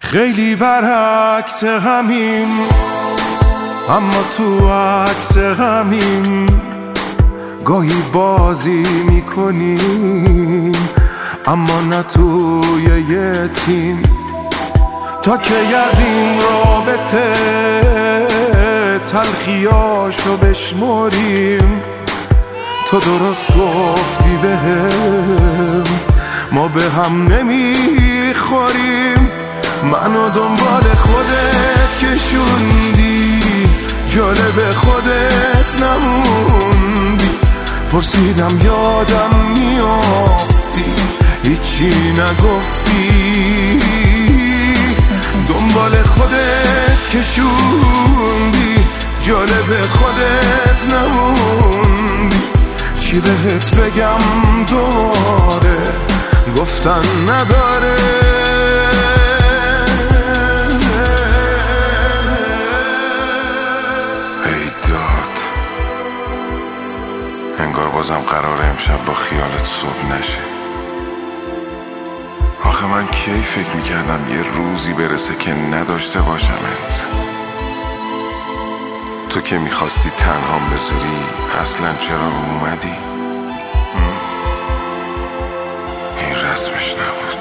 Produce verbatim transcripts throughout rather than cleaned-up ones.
خیلی برعکس همیم، اما تو عکس همیم. گاهی بازی میکنیم اما نه توی یه تیم. تا که از این رابطه تلخیاشو بشمریم. تو درست گفتی بهم ما به هم نمیخوریم. منو دنبال خودت کشوندی، جالب خودت نموندی. پرسیدم یادم میافتی، هیچی نگفتی. دنبال خودت کشوندی، جالب خودت نموندی. چی بهت بگم دوباره، گفتن نداره. ای داد، انگار بازم قراره امشب با خیالت صبح نشه. آخه من کی فکر میکردم یه روزی برسه که نداشته باشمت. تو که میخواستی تنهام بذاری، اصلا چرا اومدی؟ این رسمش نبود.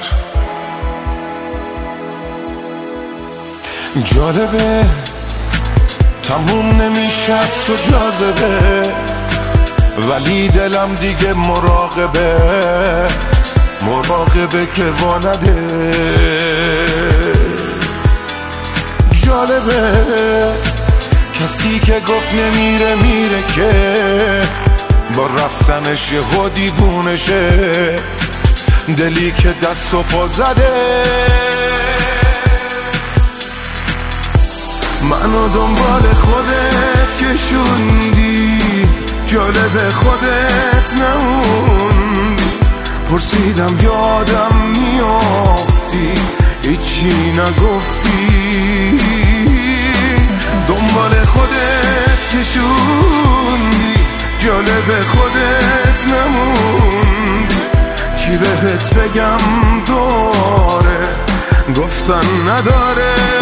جالبه تموم نمیشه از تو جاذبه، ولی دلم دیگه مراقبه. مراقبه که وانده. جالبه کسی که گفت نمیره میره، که با رفتنش یهو دیوونشه. دلی که دست و پا زده. منو دنبال خودت کشوندی، جالب خودت نموندی. پرسیدم یادم میافتی، هیچی نگفتی. دنبال خودت کشوندی، جالب خودت نموندی. چی بهت بگم دوباره، گفتن نداره.